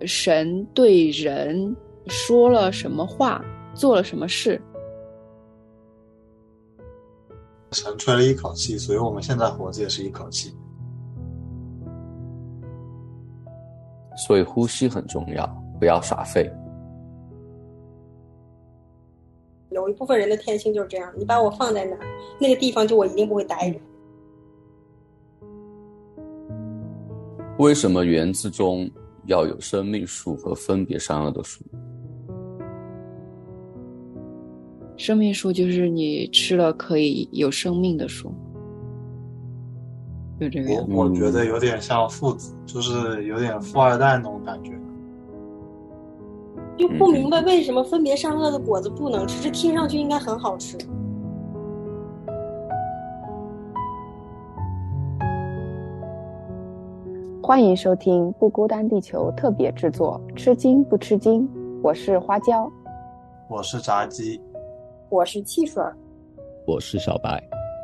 神对人说了什么话，做了什么事。 神吹了一口气，所以我们现在活着也是一口气。 所以呼吸很重要，不要耍废。 有一部分人的天性就是这样，你把我放在哪儿，那个地方就我一定不会待着。 为什么园子中要有生命树和分别善恶的树？ 生命树就是你吃了可以有生命的树，就这个样子。 我觉得有点像父子，就是有点富二代那种感觉。 就不明白为什么分别善恶的果子不能吃，这听上去应该很好吃。 欢迎收听不孤单地球特别制作吃惊不吃惊，我是花椒， 我是炸鸡， 我是汽水， 我是小白。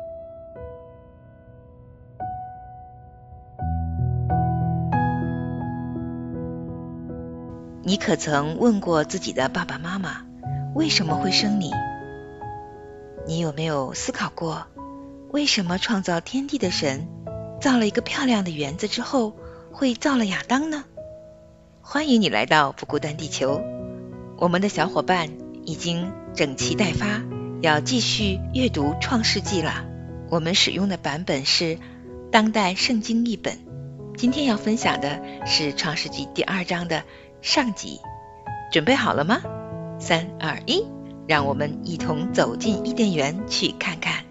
你可曾问过自己的爸爸妈妈为什么会生你？你有没有思考过，为什么创造天地的神造了一个漂亮的园子之后会造了亚当呢？欢迎你来到不孤单地球，我们的小伙伴已经整齐待发，要继续阅读创世纪了。我们使用的版本是当代圣经译本，今天要分享的是创世纪第2章的上集。准备好了吗？3、2、1，让我们一同走进伊甸园去看看。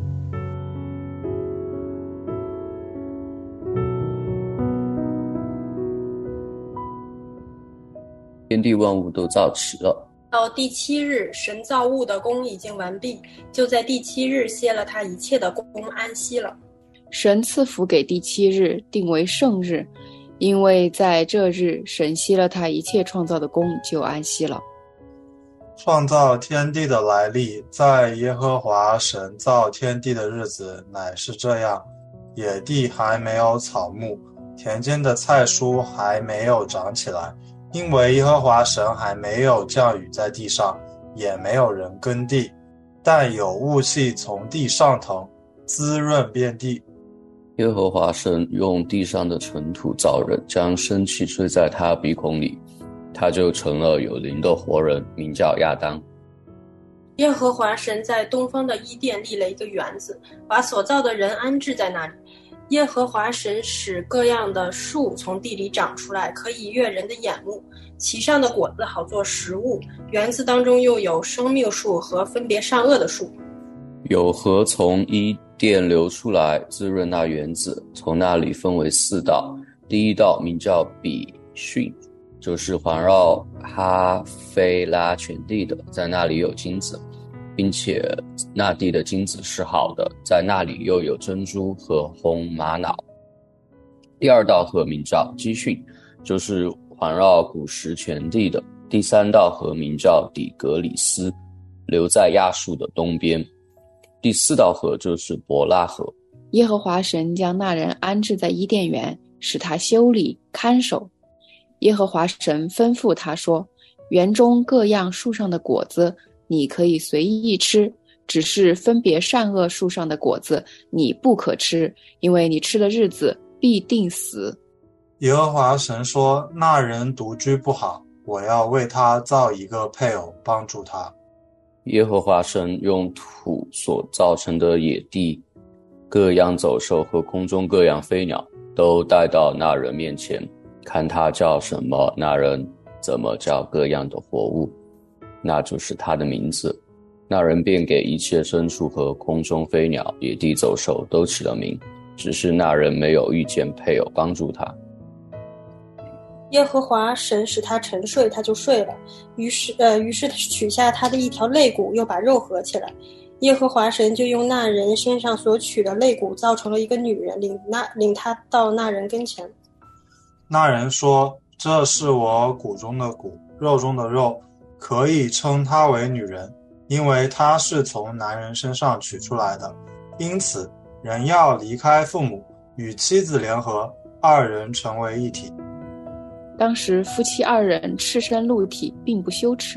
天地万物都造齐了。 到第7日，神造物的工已经完毕，就在第7日歇了他一切的工，安息了。 神赐福给第7日，定为圣日，因为在这日神息了他一切创造的工，就安息了。 创造天地的来历，在耶和华神造天地的日子乃是这样：野地还没有草木，田间的菜蔬还没有长起来，因为耶和华神还没有降雨在地上，也没有人耕地，但有雾气从地上腾，滋润遍地。 耶和华神用地上的尘土造人，将生气吹在他鼻孔里，他就成了有灵的活人，名叫亚当。 耶和华神在东方的伊甸立了一个园子，把所造的人安置在那里。耶和华神使各样的树从地里长出来，可以悦人的眼目，其上的果子好做食物。园子当中又有生命树和分别善恶的树。 有河从伊甸流出来，滋润那园子，从那里分为4道。第一道名叫比逊，就是环绕哈菲拉全地的，在那里有金子，并且那地的金子是好的，在那里又有珍珠和红玛瑙。第二道河名叫基训，就是环绕古时全地的。第3道河名叫底格里斯，流在亚述的东边。第4道河就是伯拉河。 耶和华神将那人安置在伊甸园，使他修理看守。耶和华神吩咐他说，园中各样树上的果子你可以随意吃，只是分别善恶树上的果子你不可吃，因为你吃的日子必定死。 耶和华神说，那人独居不好，我要为他造一个配偶，帮助他。 耶和华神用土所造成的野地，各样走兽和空中各样飞鸟都带到那人面前，看他叫什么，那人怎么叫各样的活物，那就是他的名字。那人便给一切牲畜和空中飞鸟、野地走兽都起了名，只是那人没有遇见配偶帮助他。 耶和华神使他沉睡，他就睡了。于是他取下他的一条肋骨，又把肉合起来。耶和华神就用那人身上所取的肋骨造成了一个女人，领他到那人跟前。 那人说，这是我骨中的骨，肉中的肉，可以称她为女人，因为她是从男人身上取出来的。因此人要离开父母，与妻子联合，二人成为一体。 当时夫妻二人赤身露体，并不羞耻。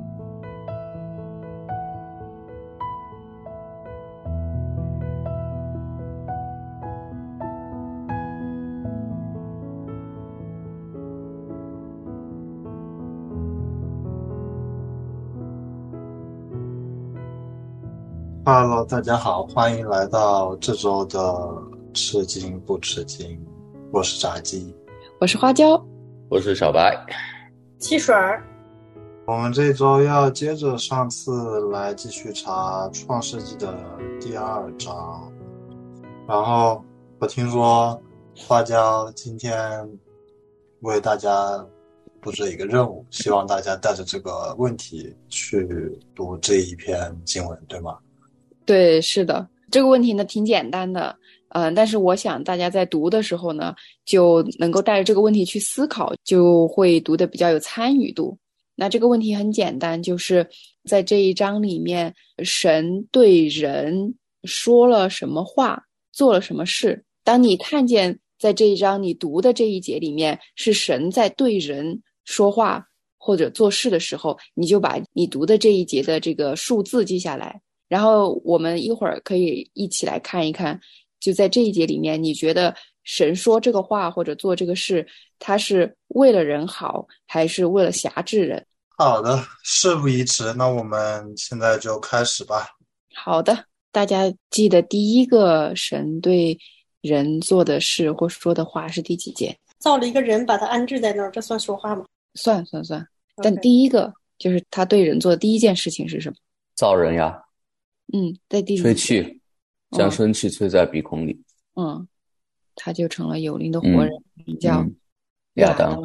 Hello，大家好，欢迎来到这周的吃惊不吃惊。我是炸鸡， 我是花椒， 我是小白， 汽水儿。 我们这周要接着上次来继续查创世纪的第2章。然后我听说花椒今天为大家布置一个任务，希望大家带着这个问题去读这一篇经文，对吗？ 对，是的，这个问题呢挺简单的，但是我想大家在读的时候呢，就能够带着这个问题去思考，就会读得比较有参与度。那这个问题很简单，就是在这一章里面，神对人说了什么话，做了什么事。当你看见在这一章你读的这一节里面是神在对人说话或者做事的时候，你就把你读的这一节的这个数字记下来。然后我们一会儿可以一起来看一看，就在这一节里面，你觉得神说这个话或者做这个事，他是为了人好，还是为了辖制人？ 好的，事不宜迟，那我们现在就开始吧。 好的，大家记得第一个神对人做的事或说的话是第几节？ 造了一个人，把他安置在那儿，这算说话吗？ 算。但第一个就是他对人做的第一件事情是什么？ 造人呀。 在第吹气，将生气吹在鼻孔里。 他就成了有灵的活人，名叫亚当。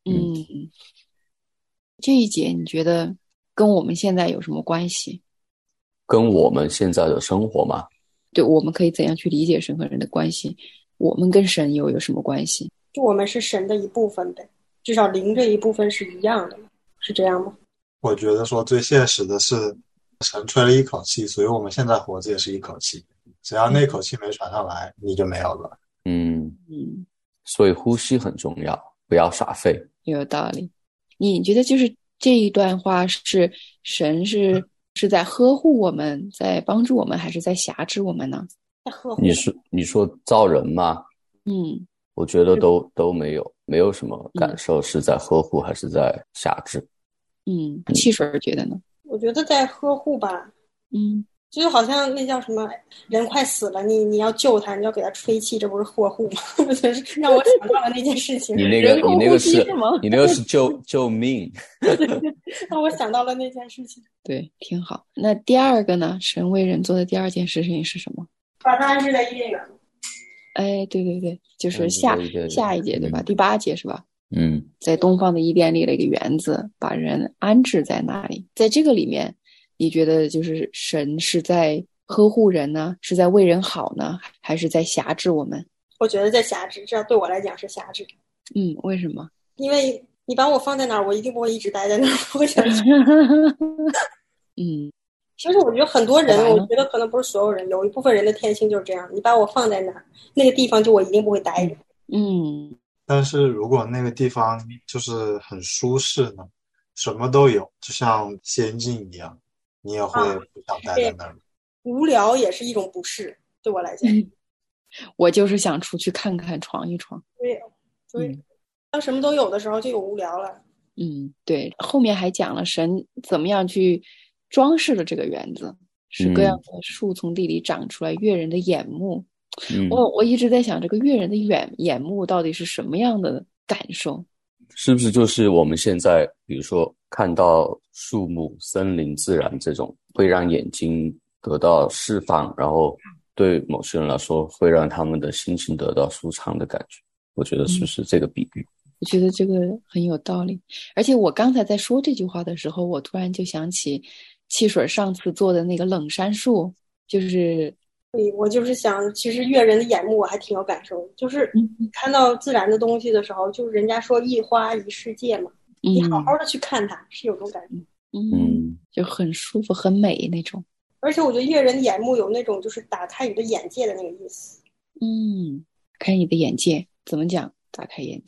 这一节你觉得跟我们现在有什么关系？ 跟我们现在的生活吗？ 对，我们可以怎样去理解神和人的关系？我们跟神又有什么关系？ 就我们是神的一部分呗，至少灵这一部分是一样的，是这样吗？ 我觉得说最现实的是神吹了一口气，所以我们现在活着也是一口气，只要那口气没传上来，你就没有了。 所以呼吸很重要，不要耍废。 有道理。你觉得就是这一段话是神是在呵护我们，在帮助我们，还是在辖制我们呢？ 在呵护。 你说造人吗？我觉得都没有什么感受是在呵护还是在辖制。 汽水觉得呢？ 我觉得在呵护吧。就好像那叫什么，人快死了，你要救他，你要给他吹气，这不是呵护吗？我觉得让我想到了那件事情。 你那个是救命。 让我想到了那件事情。 对，挺好。那第二个呢？神为人做的第二件事情是什么？ 把他安置在伊甸园。 哎，对，就是下一节对吧？第8节是吧？在东方的伊甸立了一个园子，把人安置在那里。在这个里面，你觉得就是神是在呵护人呢，是在为人好呢，还是在辖制我们？ 我觉得在辖制，这对我来讲是辖制。 为什么？ 因为你把我放在哪儿，我一定不会一直待在那儿，不会想去。其实我觉得很多人，我觉得可能不是所有人，有一部分人的天性就是这样，你把我放在哪儿，那个地方就我一定不会待着。 但是如果那个地方就是很舒适呢，什么都有，就像仙境一样，你也会不想待在那儿。 无聊也是一种不适，对我来讲。 我就是想出去看看，闯一闯。 对，当什么都有的时候就有无聊了。 对，后面还讲了神怎么样去装饰了这个园子，使各样的树从地里长出来，悦人的眼目。我一直在想，这个悦人的眼目到底是什么样的感受？ 是不是就是我们现在比如说看到树木、森林、自然这种会让眼睛得到释放，然后对某些人来说会让他们的心情得到舒畅的感觉？我觉得是不是这个比喻？ 我觉得这个很有道理。而且我刚才在说这句话的时候，我突然就想起汽水上次做的那个冷杉树，就是对，我就是想，其实悦人的眼目我还挺有感受，就是看到自然的东西的时候，就是人家说一花一世界嘛，你好好的去看它，是有种感觉。 就很舒服很美那种。 而且我觉得悦人的眼目有那种就是打开你的眼界的那个意思。 开你的眼界，怎么讲打开眼界？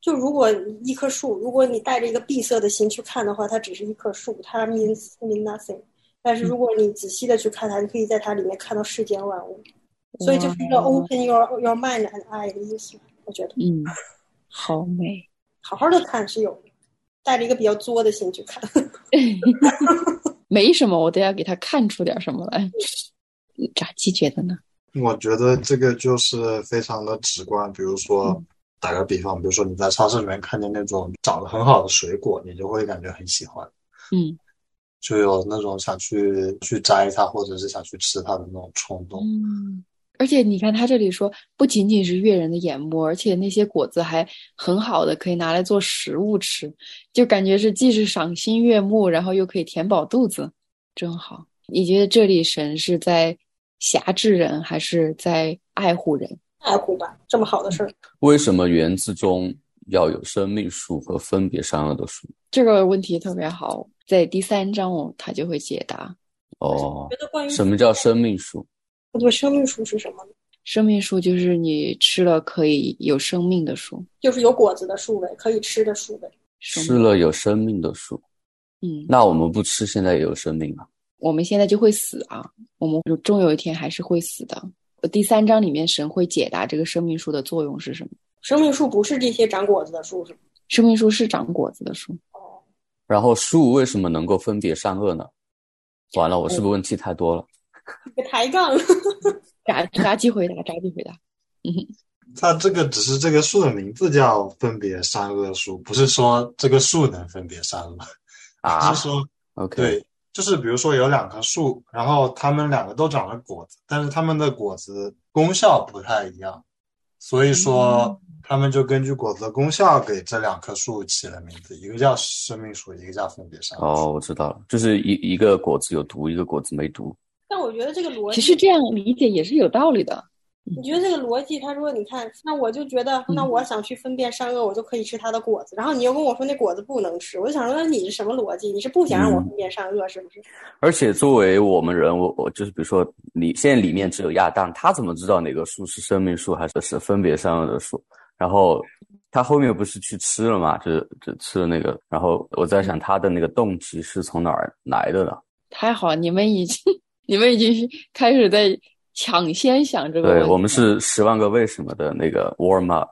就如果一棵树，如果你带着一个闭塞的心去看的话，它只是一棵树，它 mean nothing。但是如果你仔细的去看它，你可以在它里面看到世间万物。所以就是一个 open your mind and eye 的意思，我觉得。 好美。 好好的看是有的，带着一个比较作的心去看。 没什么，我都要给他看出点什么来。炸鸡觉得呢？ 我觉得这个就是非常的直观。比如说打个比方，比如说你在超市里面看见那种长得很好的水果，你就会感觉很喜欢，就有那种想去摘它或者是想去吃它的那种冲动。 而且你看他这里说，不仅仅是悦人的眼目，而且那些果子还很好的可以拿来做食物吃，就感觉是既是赏心悦目，然后又可以填饱肚子，真好。你觉得这里神是在辖制人，还是在爱护人？ 爱护吧，这么好的事儿。 为什么园子中要有生命树和分别善恶的树？ 这个问题特别好，在第3章他就会解答。 什么叫生命树？ 我觉得生命树是什么呢？ 生命树就是你吃了可以有生命的树， 就是有果子的树呗，可以吃的树呗。 吃了有生命的树。那我们不吃，现在也有生命啊。 我们现在就会死啊，我们终有一天还是会死的。第3章里面神会解答这个生命树的作用是什么。 生命树不是这些长果子的树是吗？ 生命树是长果子的树。 然后树为什么能够分别善恶呢？完了，我是不是问题太多了？ 一个抬杠。 炸鸡回答。 它这个只是这个树的名字叫分别善恶树，不是说这个树能分别善恶是说 OK， 对，就是比如说有2棵树，然后它们2个都长了果子，但是它们的果子功效不太一样，所以说他们就根据果子的功效给这2棵树起了名字，一个叫生命树，一个叫分别善恶树。 我知道了，就是一个果子有毒，一个果子没毒。 但我觉得这个逻辑其实这样理解也是有道理的。 你觉得这个逻辑，他说你看，那我就觉得那我想去分辨善恶，我就可以吃它的果子，然后你又跟我说那果子不能吃，我就想说那你是什么逻辑？你是不想让我分辨善恶是不是？ 而且作为我们人，我就是比如说你现在里面只有亚当，他怎么知道哪个树是生命树还是分别善恶的树？然后他后面不是去吃了嘛，就吃了那个，然后我在想他的那个动机是从哪儿来的呢？ 太好，你们已经开始在抢先想这个问题。 对，我们是10万个为什么的那个 warm up。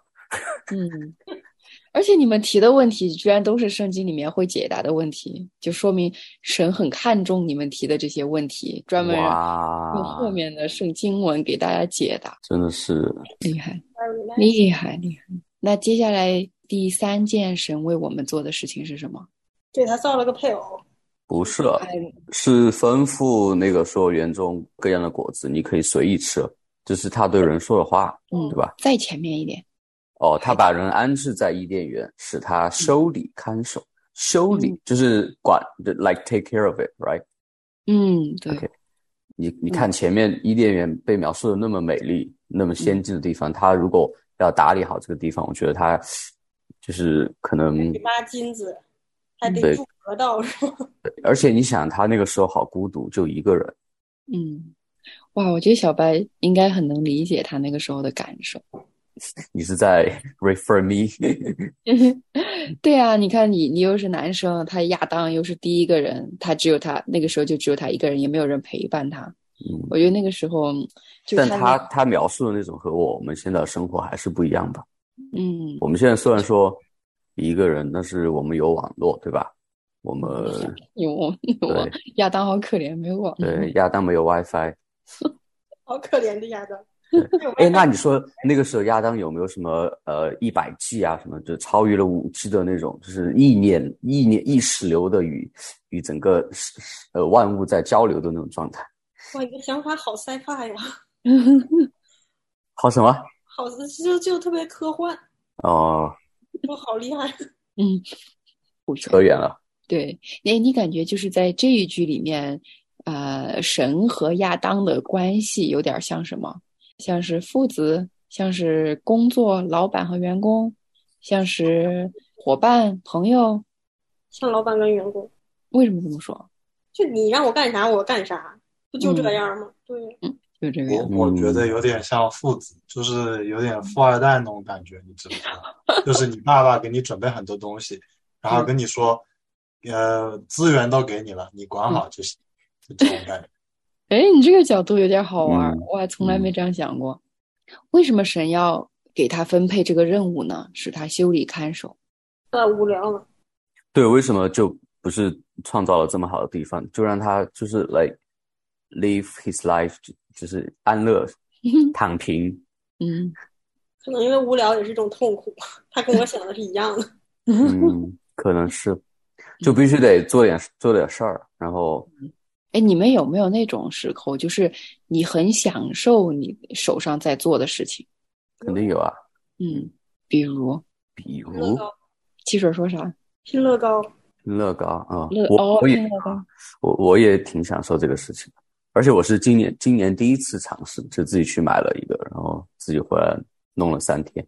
而且你们提的问题居然都是圣经里面会解答的问题，就说明神很看重你们提的这些问题，专门用后面的圣经文给大家解答。 真的是厉害。那接下来第3件神为我们做的事情是什么？ 对，他造了个配偶。 不是，是吩咐那个所有园中各样的果子你可以随意吃，这是他对人说的话，对吧？ 再前面一点。 他把人安置在伊甸园，使他修理看守。修理就是管，like take care of it, right？ 对。 Okay. 你看前面伊甸园被描述的那么美丽，那么先进的地方，他如果要打理好这个地方，我觉得他就是可能挖金子，还得住河道，是吧？ 对，而且你想他那个时候好孤独，就一个人。 哇，我觉得小白应该很能理解他那个时候的感受。 你是在 refer me？ 对啊，你看你又是男生，他亚当又是第一个人，那个时候就只有他一个人，也没有人陪伴他。我觉得那个时候但他描述的那种和我们现在的生活还是不一样吧。我们现在虽然说一个人，但是我们有网络，对吧？我们有亚当好可怜，没有网络。 对，亚当没有 WiFi。 好可怜的亚当。 那你说那个时候亚当有没有什么100G 啊什么，就超越了5G 的那种，就是意识流的与整个万物在交流的那种状态？ 哇，你的想法好sci-fi呀！ 好什么？ 好就特别科幻。我好厉害。 扯远了。 对，你感觉就是在这一句里面，神和亚当的关系有点像什么？像是父子，像是工作老板和员工，像是伙伴朋友， 像老板跟员工。 为什么这么说？ 就你让我干啥我干啥，不就这样吗？对。 就这个样子。 我觉得有点像父子，就是有点富二代那种感觉，你知不知道？就是你爸爸给你准备很多东西，然后跟你说，资源都给你了，你管好就行，就这种感觉。 哎，你这个角度有点好玩，我还从来没这样想过。为什么神要给他分配这个任务呢？使他修理看守？ 无聊了。 对，为什么就不是创造了这么好的地方，就让他就是 like live his life， 就是安乐躺平。 可能因为无聊也是一种痛苦，他跟我想的是一样的。 可能是，就必须得做点事儿，然后。 哎，你们有没有那种时候，就是你很享受你手上在做的事情？ 肯定有啊。 比如汽水说啥？ 拼乐高啊， 我也挺享受这个事情的，而且我是今年第一次尝试，就自己去买了一个，然后自己回来弄了3天。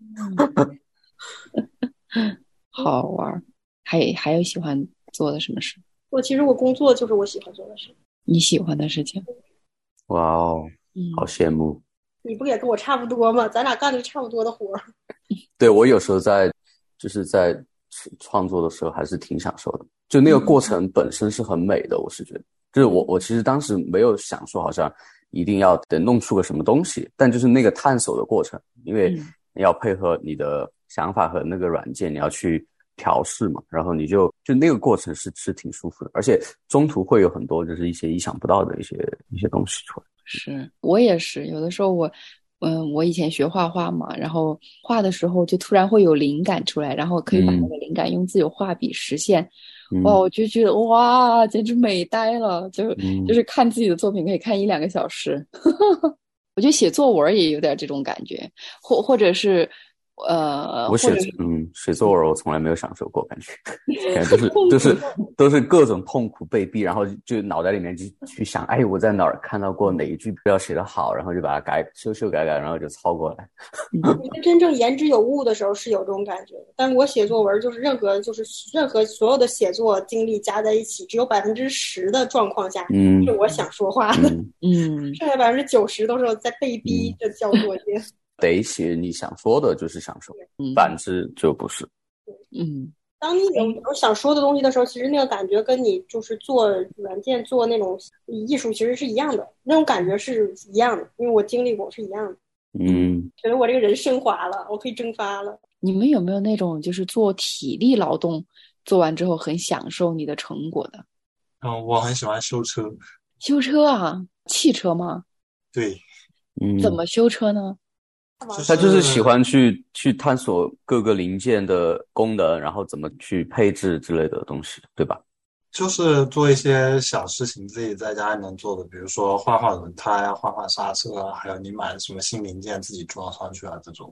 好玩。还有喜欢做的什么事？ 其实我工作就是我喜欢做的事。 你喜欢的事情？ 哇哦，好羡慕。 你不也跟我差不多吗？咱俩干的差不多的活。 对，我有时候在创作的时候还是挺享受的，就那个过程本身是很美的。我是觉得，就是我其实当时没有想说好像一定要得弄出个什么东西，但就是那个探索的过程，因为你要配合你的想法和那个软件，你要去调试嘛，然后你就那个过程是挺舒服的，而且中途会有很多就是一些意想不到的一些东西出来。 是，我也是，有的时候我以前学画画嘛，然后画的时候就突然会有灵感出来，然后可以把那个灵感用自己的画笔实现。哇，我就觉得哇，简直美呆了，就是看自己的作品可以看1-2个小时。我觉得写作文也有点这种感觉，或者是我写作文我从来没有享受过，感觉都是各种痛苦被逼，然后就脑袋里面就去想，哎，我在哪儿看到过哪一句要写得好，然后就把它修改，然后就抄过来。 真正言之有物的时候是有这种感觉的，但我写作文就是任何所有的写作经历加在一起，只有10%的状况下是我想说话的，剩下90%都是我在被逼着交作业。 得写你想说的就是享受，反之就不是。 当你有想说的东西的时候，其实那个感觉跟你就是做软件做那种艺术其实是一样的，那种感觉是一样的，因为我经历过是一样的。觉得我这个人升华了，我可以蒸发了。 你们有没有那种就是做体力劳动做完之后很享受你的成果的？ 我很喜欢修车。 修车啊？汽车吗？ 对。 怎么修车呢？ 他就是喜欢去探索各个零件的功能，然后怎么去配置之类的东西，对吧？ 就是做一些小事情自己在家里能做的，比如说换轮胎啊，换刹车啊，还有你买什么新零件自己装上去啊，这种。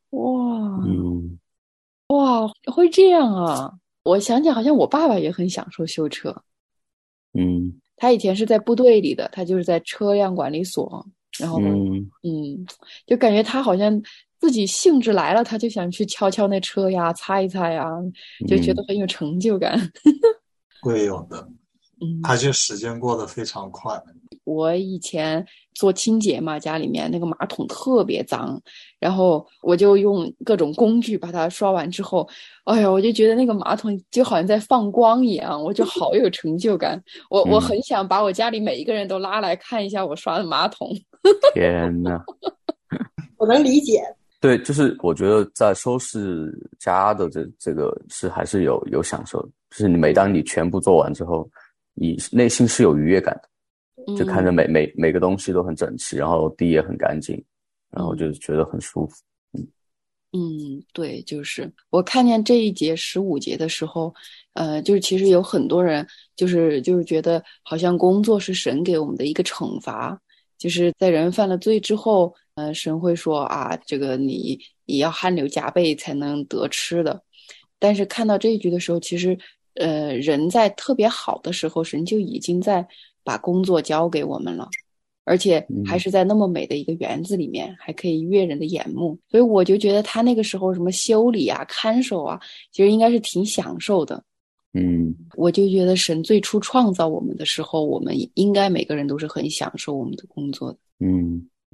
哇，会这样啊！我想起好像我爸爸也很享受修车。他以前是在部队里的，他就是在车辆管理所。然后就感觉他好像自己兴致来了，他就想去敲那车呀，擦一擦呀，就觉得很有成就感。 会有的。而且时间过得非常快。 我以前做清洁嘛，家里面那个马桶特别脏，然后我就用各种工具把它刷完之后，哎呀，我就觉得那个马桶就好像在放光一样，我就好有成就感。我很想把我家里每一个人都拉来看一下我刷的马桶。 天哪！ 我能理解。 对，就是我觉得在收拾家的这个是还是有享受的，就是你每当你全部做完之后，你内心是有愉悦感的，就看着每个东西都很整齐，然后地也很干净，然后就觉得很舒服。 对，就是我看见这一节15节的时候，就是其实有很多人就是觉得好像工作是神给我们的一个惩罚，就是在人犯了罪之后，神会说啊，这个你要汗流浃背才能得吃的。但是看到这一句的时候，其实人在特别好的时候，神就已经在把工作交给我们了，而且还是在那么美的一个园子里面，还可以悦人的眼目。所以我就觉得他那个时候什么修理啊、看守啊，其实应该是挺享受的。我就觉得神最初创造我们的时候，我们应该每个人都是很享受我们的工作的。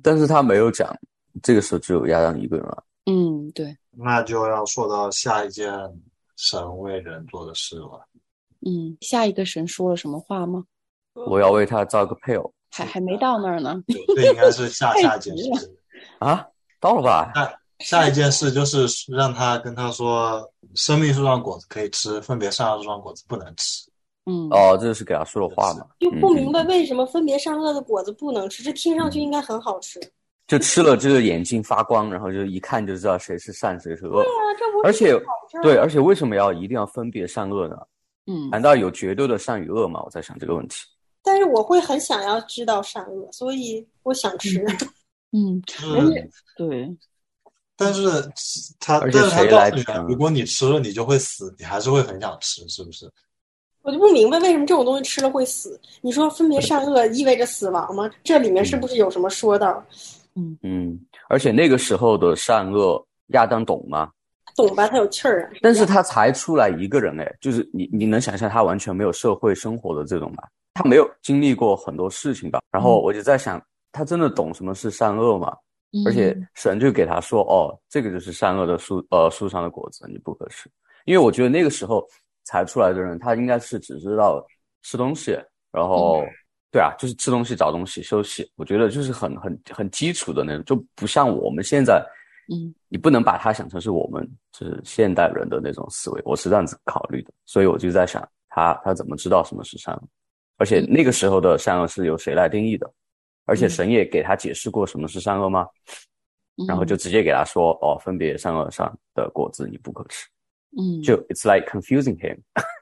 但是他没有讲，这个时候只有亚当一个人了。 对， 那就要说到下一件神为人做的事了。 下一个神说了什么话吗？ 我要为他造个配偶。 还没到那儿呢。 这应该是下一件事啊，到了吧？ 下一件事就是让他跟他说，生命树上果子可以吃，分别善恶树上果子不能吃。 这是给他说的话嘛？ 就不明白为什么分别善恶的果子不能吃，这听上去应该很好吃。 就吃了这个眼睛发光，然后就一看就知道谁是善谁是恶。 对啊，这不而且是好事儿。 对，而且为什么一定要分别善恶呢？难道有绝对的善与恶吗？我在想这个问题。 但是我会很想要知道善恶，所以我想吃。 对。 但是他告诉你，如果你吃了你就会死，你还是会很想吃，是不是？ 我就不明白为什么这种东西吃了会死。你说分别善恶意味着死亡吗？这里面是不是有什么说道？ 而且那个时候的善恶，亚当懂吗？ 懂吧，他有气儿啊。 但是他才出来一个人就是你能想象他完全没有社会生活的这种吧？他没有经历过很多事情吧？然后我就在想，他真的懂什么是善恶吗？而且神就给他说，这个就是善恶的树上的果子，你不可吃。因为我觉得那个时候才出来的人，他应该是只知道吃东西，然后对啊，就是吃东西、找东西、休息。我觉得就是很基础的那种，就不像我们现在，你不能把它想成是我们就是现代人的那种思维。我是这样子考虑的，所以我就在想，他怎么知道什么是善恶？而且那个时候的善恶是由谁来定义的？而且神也给他解释过什么是善恶吗？然后就直接给他说，分别善恶上的果子你不可吃。就 it's like confusing him。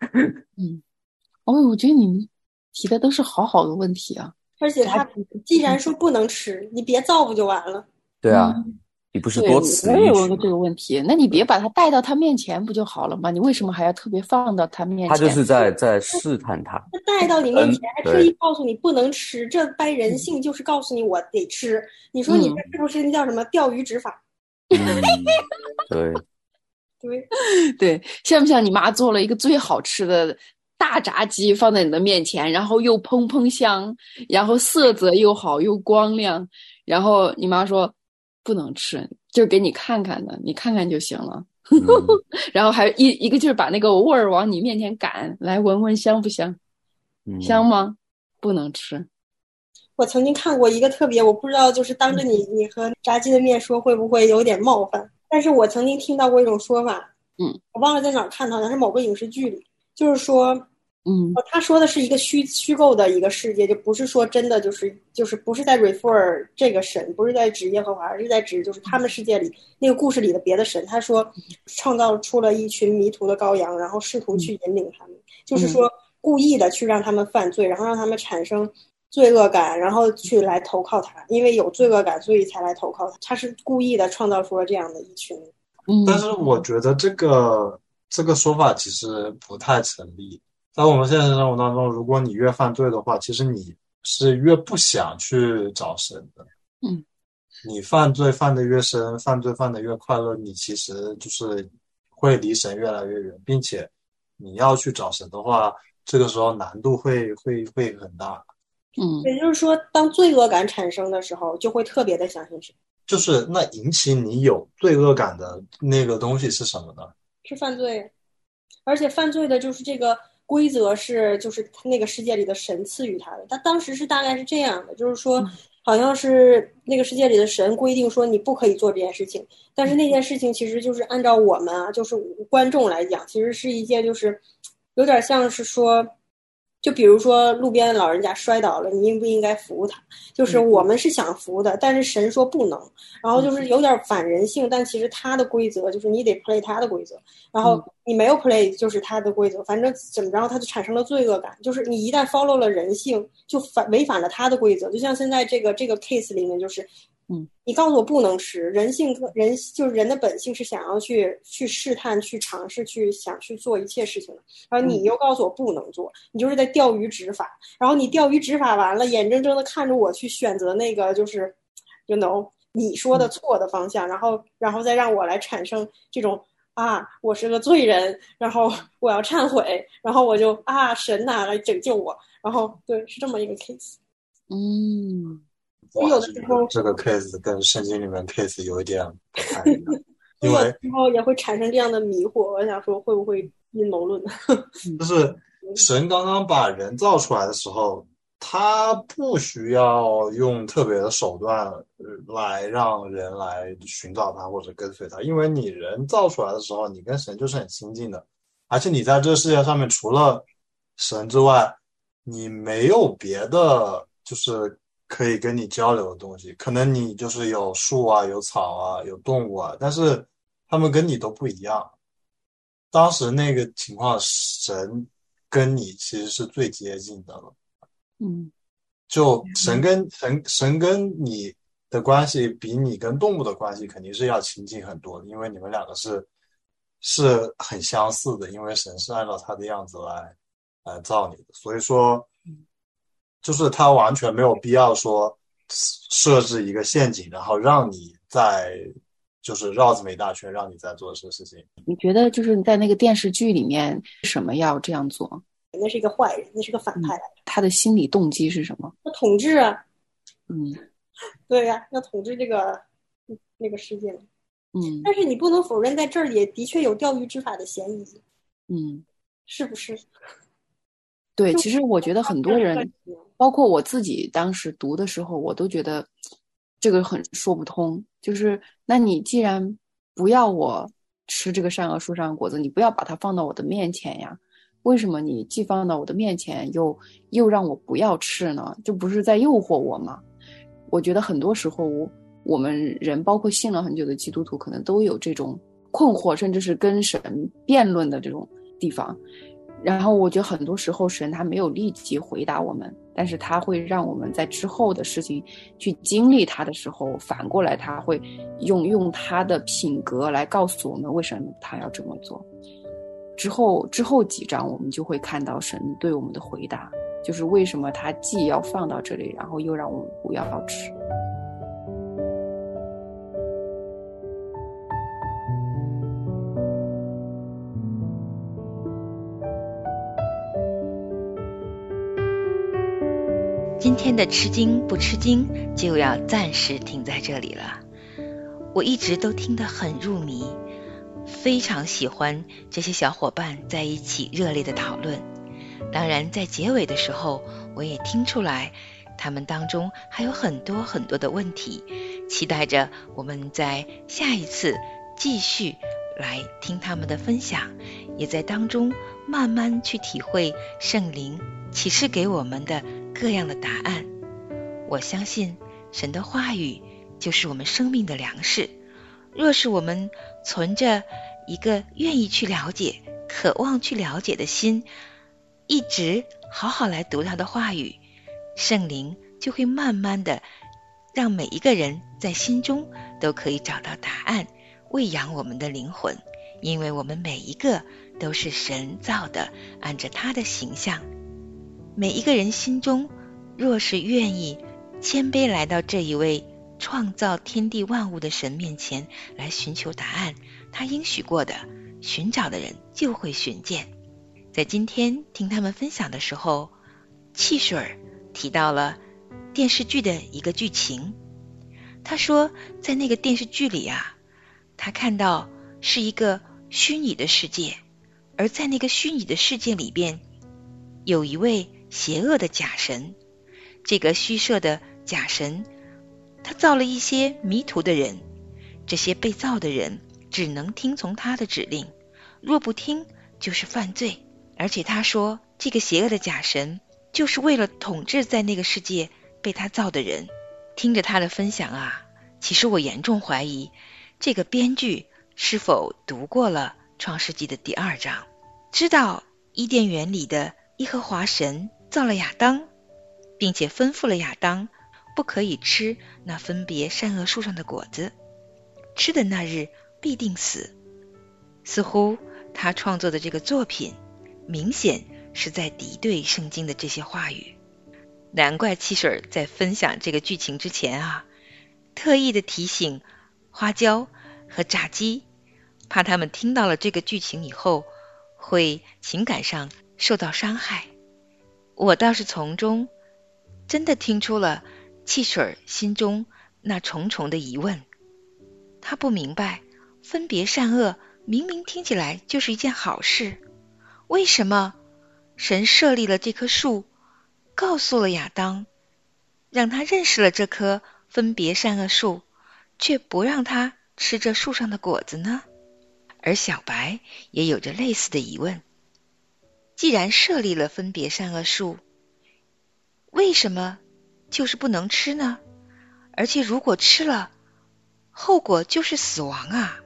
我觉得你们提的都是好的问题啊。 而且他既然说不能吃，你别造不就完了？ 对啊，你不是多此一举？ 我也有这个问题，那你别把他带到他面前不就好了吗？你为什么还要特别放到他面前？ 他就是在试探他。 他带到你面前，还特意告诉你不能吃，这掰人性就是告诉你我得吃。你说你这是不是那叫什么钓鱼执法？ 对， 像不像你妈做了一个最好吃的大炸鸡放在你的面前，然后又砰砰香，然后色泽又好又光亮，然后你妈说不能吃，就给你看看的，你看看就行了。然后还一个劲儿把那个味儿往你面前赶，来闻闻香不香？香吗？不能吃。 我曾经看过一个特别，我不知道就是当着你和炸鸡的面说会不会有点冒犯，但是我曾经听到过一种说法，我忘了在哪儿看到的，是某个影视剧里，就是说，他说的是一个虚构的一个世界，就不是说真的就是不是在 refer 这个神，不是在指耶和华，而是在指就是他们世界里那个故事里的别的神。他说创造出了一群迷途的羔羊，然后试图去引领他们，就是说故意的去让他们犯罪，然后让他们产生罪恶感，然后去来投靠他，因为有罪恶感所以才来投靠他，他是故意的创造出了这样的一群。 但是我觉得这个说法其实不太成立。在我们现实生活当中，如果你越犯罪的话，其实你是越不想去找神的。你犯罪犯得越深，犯罪犯得越快乐，你其实就是会离神越来越远，并且你要去找神的话，这个时候难度会很大。 也就是说，当罪恶感产生的时候，就会特别的相信神。 就是那引起你有罪恶感的那个东西是什么呢？ 是犯罪，而且犯罪的就是这个规则就是那个世界里的神赐予他的。他当时是大概是这样的，就是说好像是那个世界里的神规定说你不可以做这件事情，但是那件事情其实就是按照我们就是观众来讲，其实是一件就是有点像是说，就比如说路边老人家摔倒了，你应不应该扶他？就是我们是想扶的，但是神说不能，然后就是有点反人性，但其实他的规则就是你得 play 他的规则，然后你没有 play 就是他的规则，反正怎么着他就产生了罪恶感，就是你一旦 follow 了人性，就违反了他的规则。就像现在这个 case 里面就是你告诉我不能吃，人就是人的本性是想要去试探、去尝试、想去做一切事情的，然后你又告诉我不能做，你就是在钓鱼执法，然后你钓鱼执法完了，眼睁睁的看着我去选择那个就是你说的错的方向，然后再让我来产生这种我是个罪人，然后我要忏悔，然后我就神来拯救我，然后对，是这么一个 case。 我还是觉得这个 case 跟圣经里面 case 有一点不太一样，因为之后也会产生这样的迷惑。我想说，会不会阴谋论？ 就是神刚刚把人造出来的时候，他不需要用特别的手段来让人来寻找他或者跟随他，因为你人造出来的时候，你跟神就是很亲近的，而且你在这个世界上面除了神之外，你没有别的就是可以跟你交流的东西，可能你就是有树啊，有草啊，有动物啊，但是他们跟你都不一样。当时那个情况，神跟你其实是最接近的了。就神跟你的关系比你跟动物的关系肯定是要亲近很多的，因为你们两个是很相似的，因为神是按照他的样子来造你的，所以说就是他完全没有必要说设置一个陷阱，然后让你就是绕这么一大圈，让你在做这个事情。 你觉得就是在那个电视剧里面，为什么要这样做？ 那是一个坏人，那是个反派来的。 他的心理动机是什么？ 要统治啊。对呀，要统治那个世界。但是你不能否认，在这儿也的确有钓鱼执法的嫌疑。是不是？ 对，其实我觉得很多人，包括我自己当时读的时候，我都觉得这个很说不通。就是那你既然不要我吃这个善恶树上的果子，你不要把它放到我的面前呀，为什么你既放到我的面前又让我不要吃呢？这不是在诱惑我吗？我觉得很多时候我们人包括信了很久的基督徒可能都有这种困惑，甚至是跟神辩论的这种地方。然后我觉得很多时候神他没有立即回答我们，但是他会让我们在之后的事情去经历他的时候，反过来他会用他的品格来告诉我们为什么他要这么做。之后几章我们就会看到神对我们的回答，就是为什么他既要放到这里，然后又让我们不要吃。 今天的吃惊不吃惊就要暂时停在这里了。我一直都听得很入迷，非常喜欢这些小伙伴在一起热烈的讨论。当然在结尾的时候我也听出来他们当中还有很多很多的问题，期待着我们在下一次继续来听他们的分享，也在当中慢慢去体会圣灵启示给我们的各样的答案。我相信神的话语就是我们生命的粮食，若是我们存着一个愿意去了解、渴望去了解的心，一直好好来读他的话语，圣灵就会慢慢的让每一个人在心中都可以找到答案，喂养我们的灵魂，因为我们每一个都是神造的，按着他的形象。每一个人心中若是愿意谦卑来到这一位创造天地万物的神面前来寻求答案，他应许过的，寻找的人就会寻见。在今天听他们分享的时候，汽水提到了电视剧的一个剧情。他说在那个电视剧里啊，他看到是一个虚拟的世界，而在那个虚拟的世界里边有一位邪恶的假神。这个虚设的假神他造了一些迷途的人，这些被造的人只能听从他的指令，若不听就是犯罪。而且他说这个邪恶的假神就是为了统治在那个世界被他造的人。听着他的分享啊，其实我严重怀疑这个编剧是否读过了创世纪的第2章，知道伊甸园里的耶和华神造了亚当，并且吩咐了亚当不可以吃那分别善恶树上的果子，吃的那日必定死。似乎他创作的这个作品明显是在敌对圣经的这些话语。难怪汽水在分享这个剧情之前啊，特意的提醒花椒和炸鸡，怕他们听到了这个剧情以后会情感上受到伤害。我倒是从中真的听出了汽水心中那重重的疑问。他不明白，分别善恶明明听起来就是一件好事，为什么神设立了这棵树，告诉了亚当，让他认识了这棵分别善恶树，却不让他吃这树上的果子呢？而小白也有着类似的疑问，既然设立了分别善恶树，为什么就是不能吃呢？而且如果吃了，后果就是死亡啊！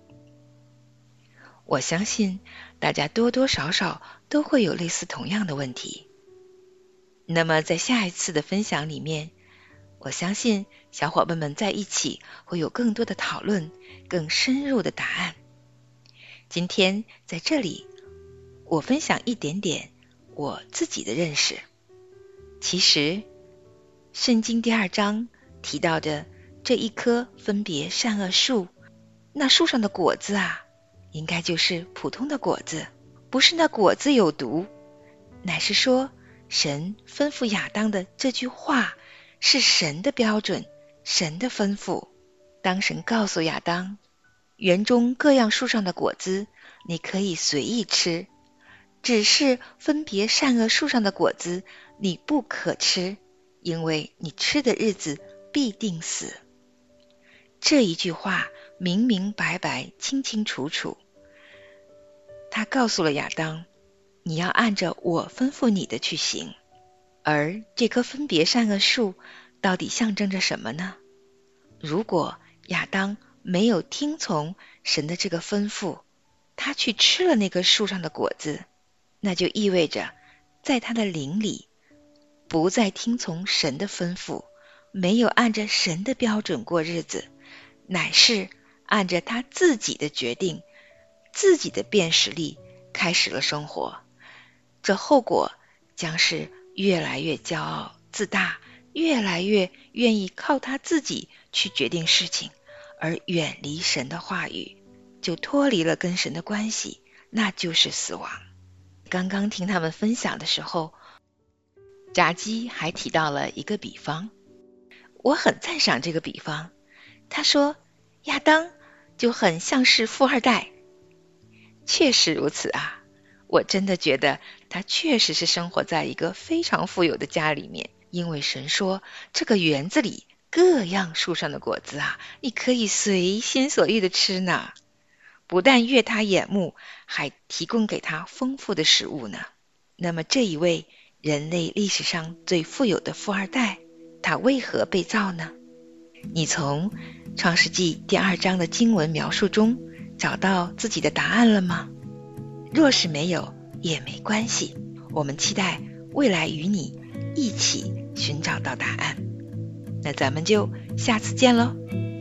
我相信大家多多少少都会有类似同样的问题。那么在下一次的分享里面，我相信小伙伴们在一起会有更多的讨论，更深入的答案。今天在这里，我分享一点点我自己的认识。其实圣经第2章提到的这一棵分别善恶树，那树上的果子啊，应该就是普通的果子，不是那果子有毒，乃是说神吩咐亚当的这句话是神的标准，神的吩咐。当神告诉亚当，园中各样树上的果子你可以随意吃，只是分别善恶树上的果子你不可吃，因为你吃的日子必定死。这一句话明明白白，清清楚楚，他告诉了亚当，你要按着我吩咐你的去行。而这棵分别善恶树到底象征着什么呢？如果亚当没有听从神的这个吩咐，他去吃了那棵树上的果子，那就意味着在他的灵里不再听从神的吩咐，没有按着神的标准过日子，乃是按着他自己的决定，自己的辨识力开始了生活。这后果将是越来越骄傲自大，越来越愿意靠他自己去决定事情，而远离神的话语，就脱离了跟神的关系，那就是死亡。刚刚听他们分享的时候，炸鸡还提到了一个比方，我很赞赏这个比方。他说亚当就很像是富二代，确实如此啊，我真的觉得他确实是生活在一个非常富有的家里面，因为神说这个园子里各样树上的果子啊，你可以随心所欲的吃呢，不但悦他眼目，还提供给他丰富的食物呢。那么这一位人类历史上最富有的富二代，他为何被造呢？你从创世纪第2章的经文描述中找到自己的答案了吗？若是没有也没关系，我们期待未来与你一起寻找到答案。那咱们就下次见咯。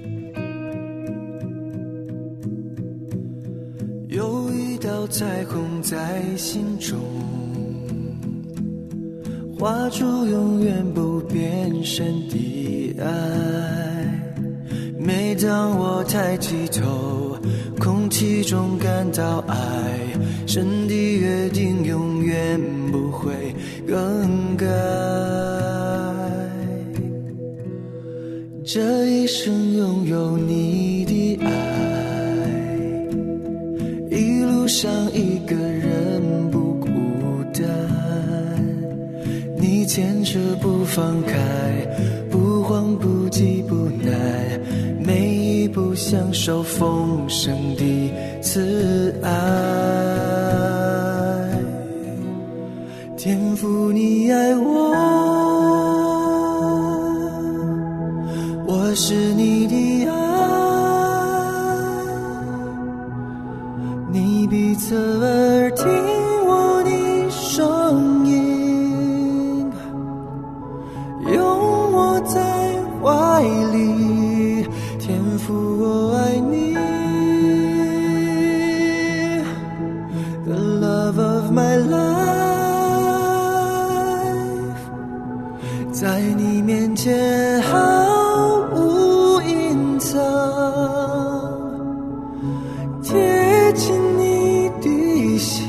有一道彩虹在心中，画出永远不变身的爱。每当我抬起头，空气中感到爱，神的约定永远不会更改。这一生拥有你的爱，一路上一个人不孤单，你牵着不放开，不慌不急不耐，每一步享受丰盛的慈爱。天父你爱我，我是你的爱，你必侧耳听我的声音，拥我在怀里，天父我爱你， The love of my life， 在你面前毫无隐藏，贴近你的心。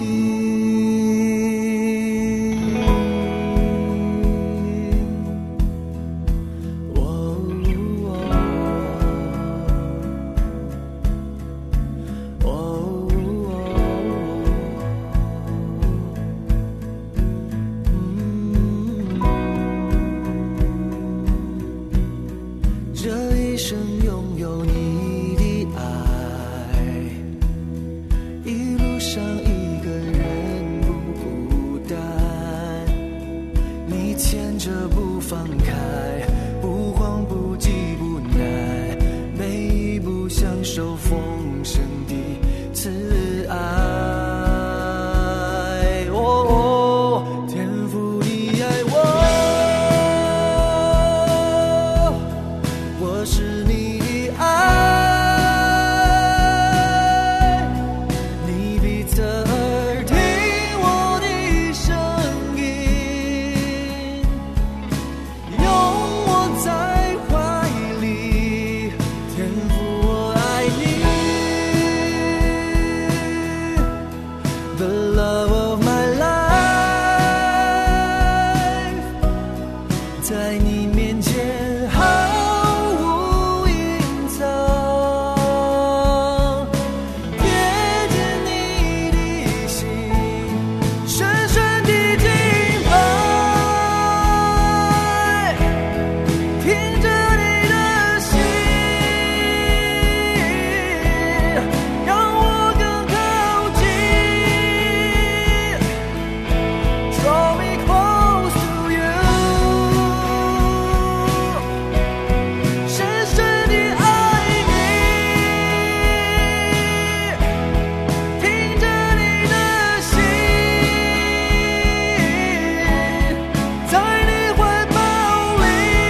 这一生拥有你的爱，一路上一个人不孤单，你牵着不放开，不慌不急不难，每一步享受丰盛的慈爱。天父你爱我，我是你的爱，你必侧耳听我的声音，拥我在怀里，天父我爱你。The love of my life， 在你面前毫无隐藏，贴近你的心，深深地敬拜，听着你的心，让我更靠近。Draw me close to you， 深深地爱你，听着你的心，在你怀抱里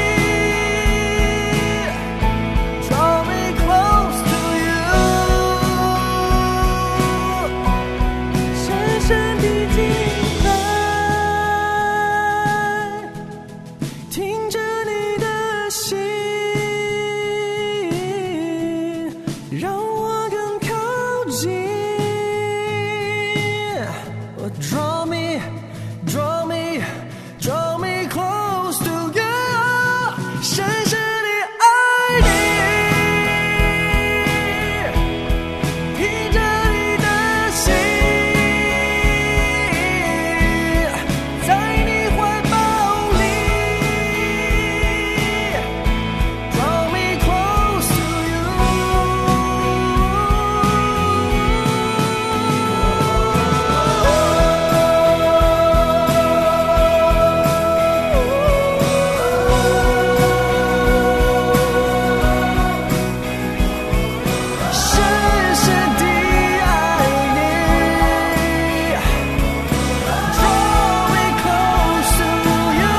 Draw me close to you， 深深地敬拜，听着你的心，让我更靠近。Draw me, draw me, draw me close to you， 深深地爱你，听着你的心，在你怀抱里 Draw me close to you。 深深地爱你 Draw me close to you。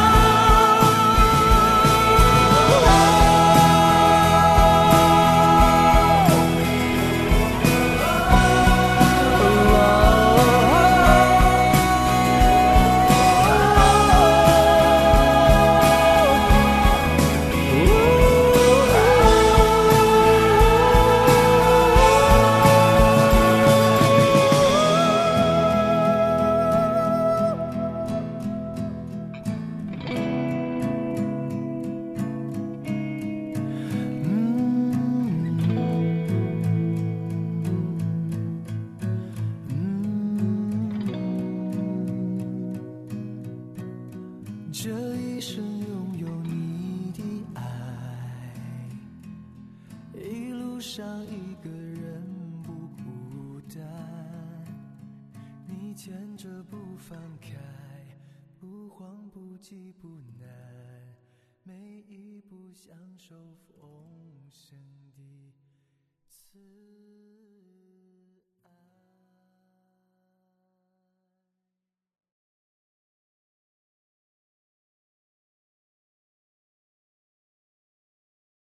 这一生拥有你的爱，一路上一个人不孤单，你牵着不放开，不慌不急不难，每一步享受丰盛的慈